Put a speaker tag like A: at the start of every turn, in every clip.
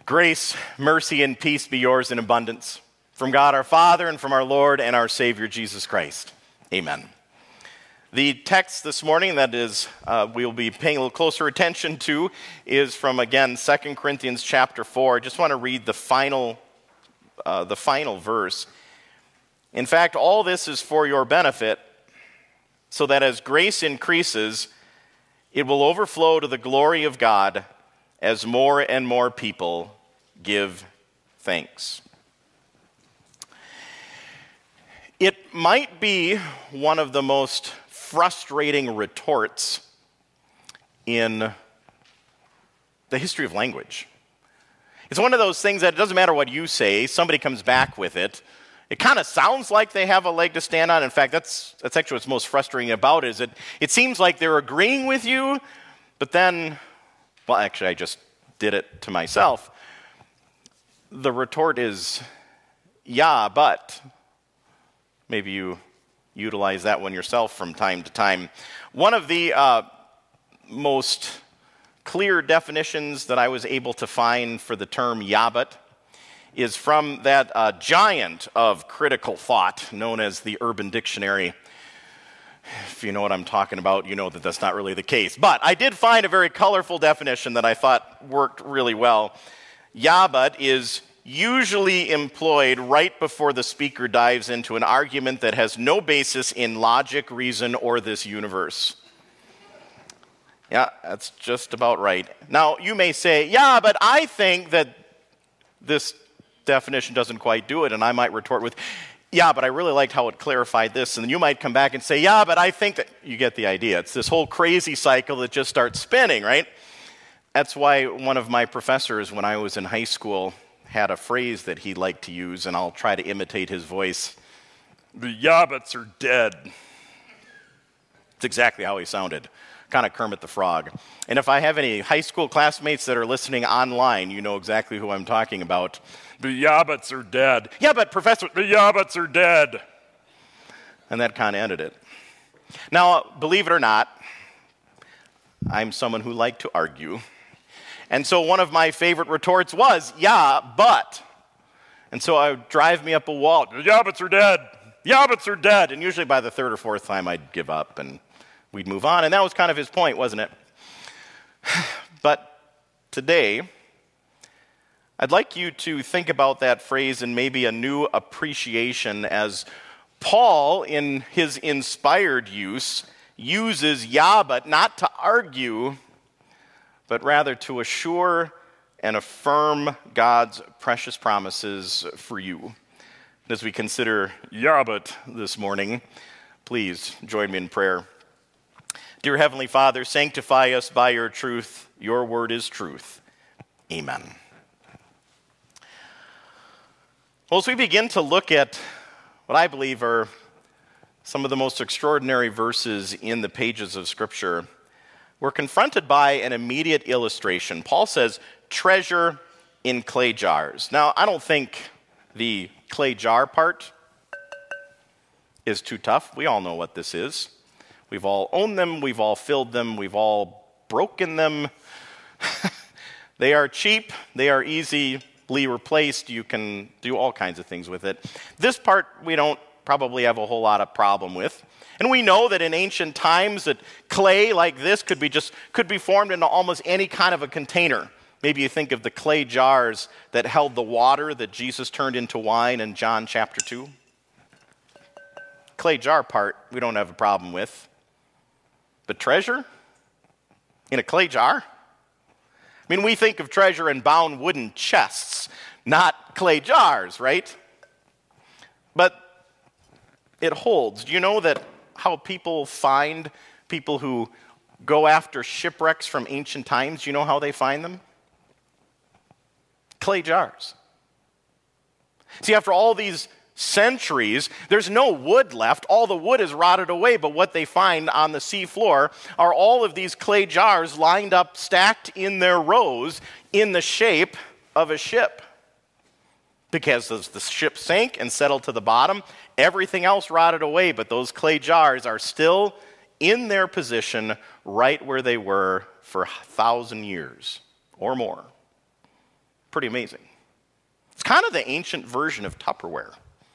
A: Grace, mercy, and peace be yours in abundance from God our Father and from our Lord and our Savior Jesus Christ. Amen. The text this morning that we'll be paying a little closer attention to is from, again, 2 Corinthians chapter 4. I just want to read the final verse. In fact, all this is for your benefit, so that as grace increases, it will overflow to the glory of God as more and more people give thanks. It might be one of the most frustrating retorts in the history of language. It's one of those things that it doesn't matter what you say, somebody comes back with it. It kind of sounds like they have a leg to stand on. In fact, that's actually what's most frustrating about it, is it seems like they're agreeing with you, but then, well, actually, I just did it to myself. The retort is, yeah, but. Maybe you utilize that one yourself from time to time. One of the most clear definitions that I was able to find for the term yeah, but is from that giant of critical thought known as the Urban Dictionary. If you know what I'm talking about, you know that that's not really the case. But I did find a very colorful definition that I thought worked really well. Yeah, but is usually employed right before the speaker dives into an argument that has no basis in logic, reason, or this universe. Yeah, that's just about right. Now, you may say, yeah, but I think that this definition doesn't quite do it, and I might retort with, yeah, but I really liked how it clarified this. And then you might come back and say, yeah, but I think that... You get the idea. It's this whole crazy cycle that just starts spinning, right? That's why one of my professors, when I was in high school, had a phrase that he liked to use, and I'll try to imitate his voice. The yeah-buts are dead. It's exactly how he sounded. Kind of Kermit the Frog. And if I have any high school classmates that are listening online, you know exactly who I'm talking about. The yeah-buts are dead. Yeah, but Professor, the yeah-buts are dead. And that kind of ended it. Now, believe it or not, I'm someone who liked to argue. And so one of my favorite retorts was, yeah, but. And so I would drive me up a wall. The yeah-buts are dead. Yeah-buts are dead. And usually by the third or fourth time, I'd give up and we'd move on. And that was kind of his point, wasn't it? But today, I'd like you to think about that phrase in maybe a new appreciation as Paul, in his inspired use, uses yeah, but not to argue, but rather to assure and affirm God's precious promises for you. As we consider yeah, but this morning, please join me in prayer. Dear Heavenly Father, sanctify us by your truth. Your word is truth. Amen. Well, as we begin to look at what I believe are some of the most extraordinary verses in the pages of Scripture, we're confronted by an immediate illustration. Paul says, treasure in clay jars. Now, I don't think the clay jar part is too tough. We all know what this is. We've all owned them. We've all filled them. We've all broken them. They are cheap. They are easily replaced. You can do all kinds of things with it. This part we don't probably have a whole lot of problem with. And we know that in ancient times that clay like this could be formed into almost any kind of a container. Maybe you think of the clay jars that held the water that Jesus turned into wine in John chapter 2. Clay jar part we don't have a problem with. But treasure in a clay jar? I mean, we think of treasure in bound wooden chests, not clay jars, right? But it holds. Do you know that how people find people who go after shipwrecks from ancient times? Do you know how they find them? Clay jars. See, after all these centuries, there's no wood left. All the wood is rotted away, but what they find on the sea floor are all of these clay jars lined up, stacked in their rows in the shape of a ship. Because as the ship sank and settled to the bottom, everything else rotted away, but those clay jars are still in their position right where they were for 1,000 years or more. Pretty amazing. It's kind of the ancient version of Tupperware.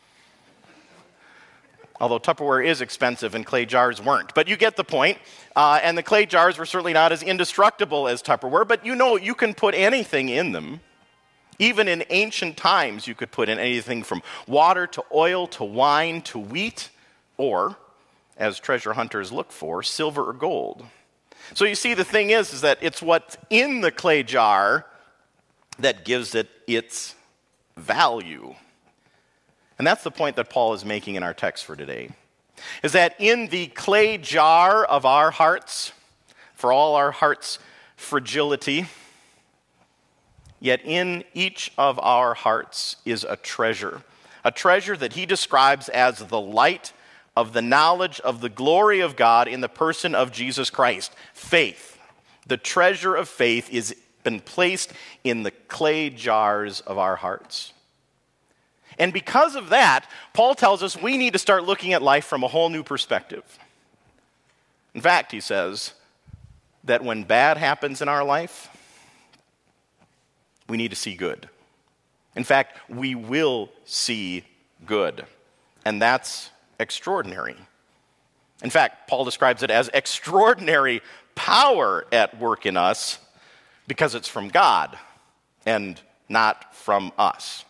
A: Although Tupperware is expensive and clay jars weren't. But you get the point. And the clay jars were certainly not as indestructible as Tupperware, but you know you can put anything in them. Even in ancient times, you could put in anything from water to oil to wine to wheat, or, as treasure hunters look for, silver or gold. So you see, the thing is that it's what's in the clay jar that gives it its value. And that's the point that Paul is making in our text for today, is that in the clay jar of our hearts, for all our heart's fragility, yet in each of our hearts is a treasure that he describes as the light of the knowledge of the glory of God in the person of Jesus Christ. Faith. The treasure of faith is been placed in the clay jars of our hearts. And because of that, Paul tells us we need to start looking at life from a whole new perspective. In fact, he says that when bad happens in our life, we need to see good. In fact, we will see good. And that's extraordinary. In fact, Paul describes it as extraordinary power at work in us because it's from God and not from us.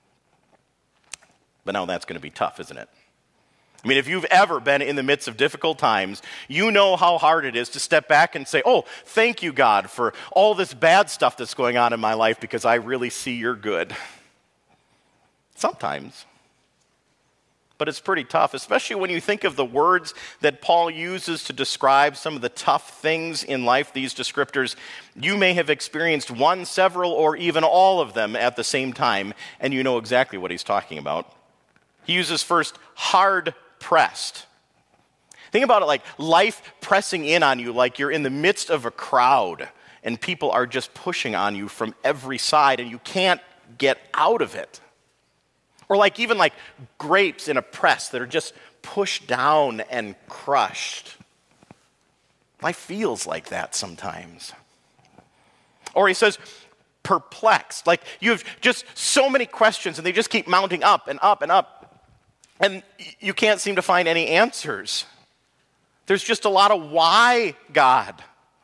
A: But now that's going to be tough, isn't it? I mean, if you've ever been in the midst of difficult times, you know how hard it is to step back and say, oh, thank you, God, for all this bad stuff that's going on in my life because I really see you're good. Sometimes. But it's pretty tough, especially when you think of the words that Paul uses to describe some of the tough things in life, these descriptors. You may have experienced one, several, or even all of them at the same time, and you know exactly what he's talking about. He uses first hard pressed. Think about it like life pressing in on you, like you're in the midst of a crowd and people are just pushing on you from every side and you can't get out of it. Or like even like grapes in a press that are just pushed down and crushed. Life feels like that sometimes. Or he says, perplexed, like you have just so many questions and they just keep mounting up and up and up. And you can't seem to find any answers. There's just a lot of why, God,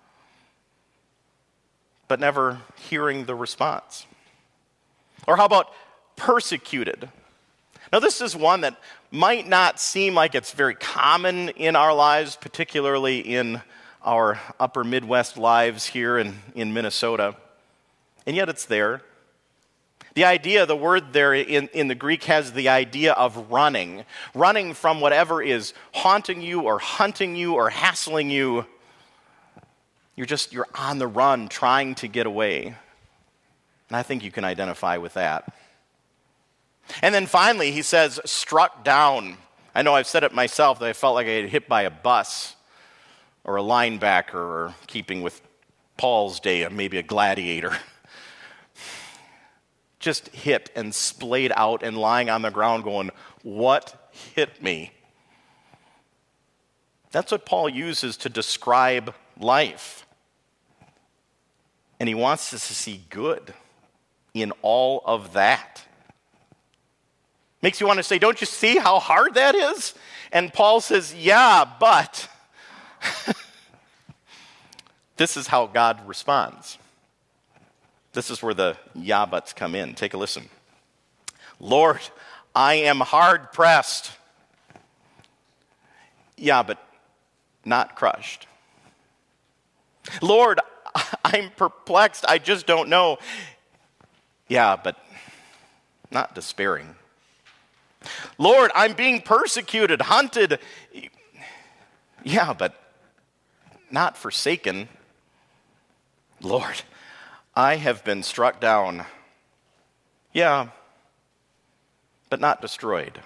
A: but never hearing the response. Or how about persecuted? Now this is one that might not seem like it's very common in our lives, particularly in our upper Midwest lives here in Minnesota. And yet it's there. The idea, the word there in the Greek has the idea of running from whatever is haunting you or hunting you or hassling you. You're on the run trying to get away. And I think you can identify with that. And then finally, he says, struck down. I know I've said it myself that I felt like I had hit by a bus or a linebacker or, keeping with Paul's day, maybe a gladiator. Just hit and splayed out and lying on the ground going, what hit me? That's what Paul uses to describe life. And he wants us to see good in all of that. Makes you want to say, don't you see how hard that is? And Paul says, yeah, but this is how God responds. This is where the yeah buts come in. Take a listen. Lord, I am hard pressed. Yeah, but not crushed. Lord, I'm perplexed. I just don't know. Yeah, but not despairing. Lord, I'm being persecuted, hunted. Yeah, but not forsaken. Lord, I have been struck down. Yeah, but not destroyed.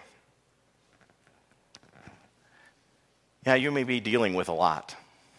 A: Yeah, you may be dealing with a lot.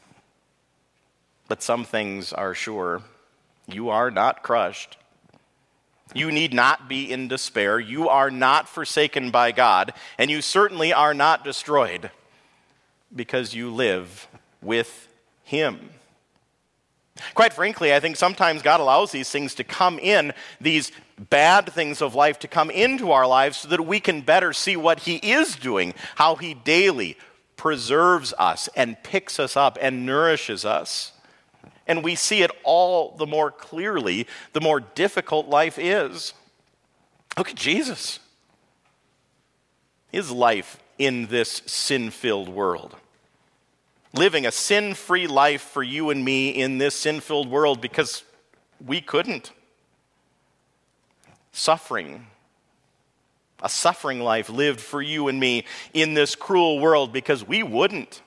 A: But some things are sure. You are not crushed. You need not be in despair. You are not forsaken by God. And you certainly are not destroyed because you live with Him. Quite frankly, I think sometimes God allows these things to come in, these bad things of life to come into our lives so that we can better see what He is doing, how He daily preserves us and picks us up and nourishes us. And we see it all the more clearly the more difficult life is. Look at Jesus. His life in this sin-filled world. Living a sin-free life for you and me in this sin-filled world because we couldn't. Suffering. A suffering life lived for you and me in this cruel world because we wouldn't.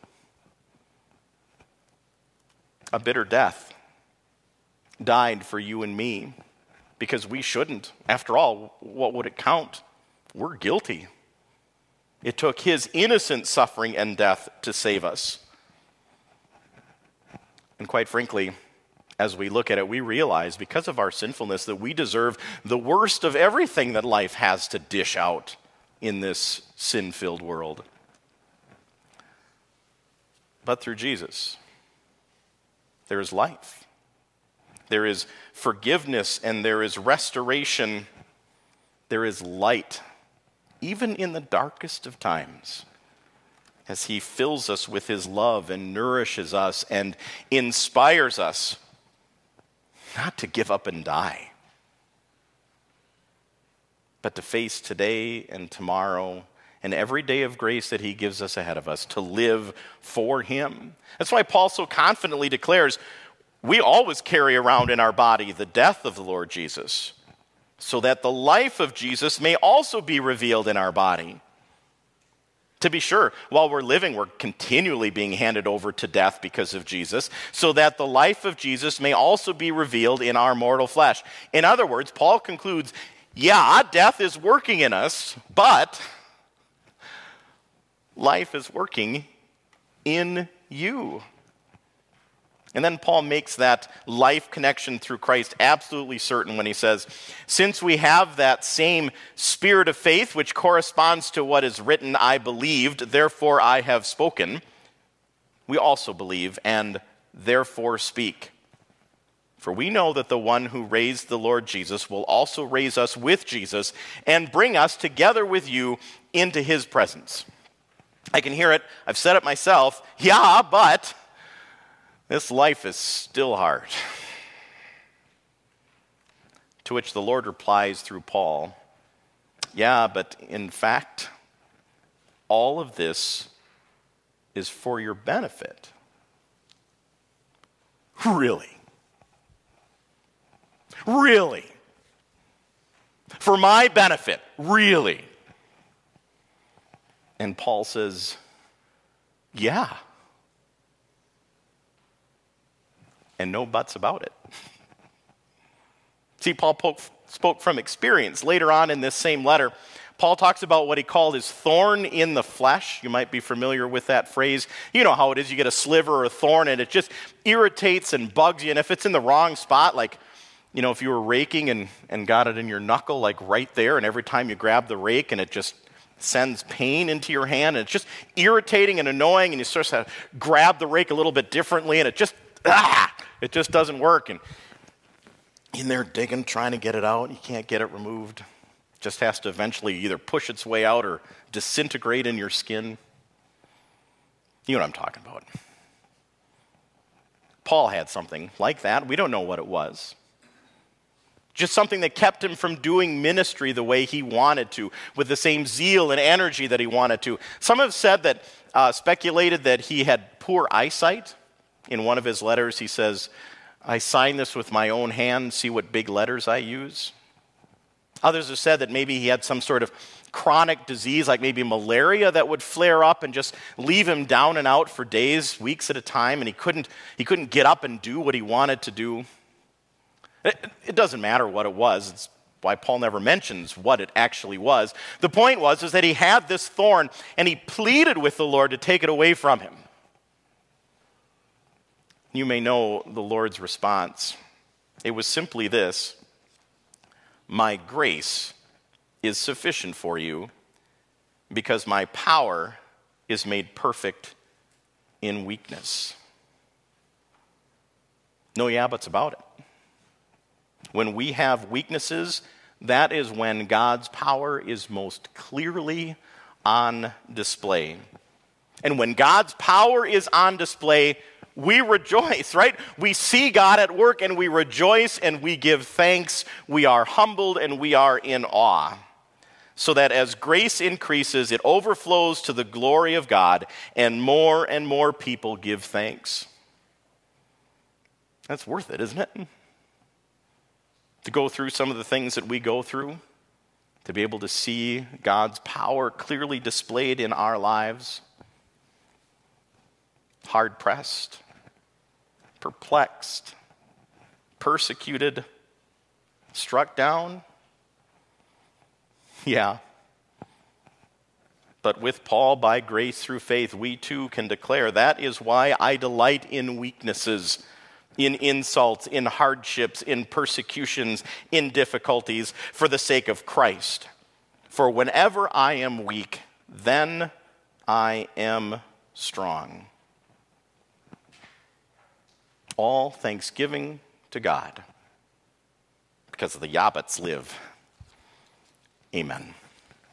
A: A bitter death died for you and me because we shouldn't. After all, what would it count? We're guilty. It took His innocent suffering and death to save us. And quite frankly, as we look at it, we realize because of our sinfulness that we deserve the worst of everything that life has to dish out in this sin-filled world. But through Jesus, there is life. There is forgiveness and there is restoration. There is light, even in the darkest of times, as He fills us with His love and nourishes us and inspires us not to give up and die, but to face today and tomorrow and every day of grace that He gives us ahead of us, to live for Him. That's why Paul so confidently declares, we always carry around in our body the death of the Lord Jesus, so that the life of Jesus may also be revealed in our body. To be sure, while we're living, we're continually being handed over to death because of Jesus, so that the life of Jesus may also be revealed in our mortal flesh. In other words, Paul concludes, yeah, death is working in us, but life is working in you. And then Paul makes that life connection through Christ absolutely certain when he says, since we have that same spirit of faith, which corresponds to what is written, I believed, therefore I have spoken, we also believe and therefore speak. For we know that the one who raised the Lord Jesus will also raise us with Jesus and bring us together with you into His presence. I can hear it. I've said it myself. Yeah, but this life is still hard. To which the Lord replies through Paul, yeah, but in fact, all of this is for your benefit. Really? Really? For my benefit? Really? And Paul says, yeah. And no buts about it. See, Paul spoke from experience. Later on in this same letter, Paul talks about what he called his thorn in the flesh. You might be familiar with that phrase. You know how it is. You get a sliver or a thorn, and it just irritates and bugs you. And if it's in the wrong spot, like, you know, if you were raking and got it in your knuckle, like right there, and every time you grab the rake and it just sends pain into your hand, and it's just irritating and annoying, and you sort of grab the rake a little bit differently, and it just doesn't work. And in there digging, trying to get it out, you can't get it removed. It just has to eventually either push its way out or disintegrate in your skin. You know what I'm talking about. Paul had something like that. We don't know what it was. Just something that kept him from doing ministry the way he wanted to, with the same zeal and energy that he wanted to. Some have said that, speculated that he had poor eyesight. In one of his letters, he says, I sign this with my own hand, see what big letters I use. Others have said that maybe he had some sort of chronic disease, like maybe malaria, that would flare up and just leave him down and out for days, weeks at a time, and he couldn't get up and do what he wanted to do. It doesn't matter what it was. It's why Paul never mentions what it actually was. The point was that he had this thorn, and he pleaded with the Lord to take it away from him. You may know the Lord's response. It was simply this: my grace is sufficient for you, because my power is made perfect in weakness. No yeah buts about it. When we have weaknesses, that is when God's power is most clearly on display. And when God's power is on display, we rejoice, right? We see God at work and we rejoice and we give thanks. We are humbled and we are in awe. So that as grace increases, it overflows to the glory of God and more people give thanks. That's worth it, isn't it? To go through some of the things that we go through, to be able to see God's power clearly displayed in our lives. Hard-pressed, perplexed, persecuted, struck down. Yeah. But with Paul, by grace through faith, we too can declare, that is why I delight in weaknesses, in insults, in hardships, in persecutions, in difficulties, for the sake of Christ. For whenever I am weak, then I am strong. All thanksgiving to God, because the Yabbats live. Amen.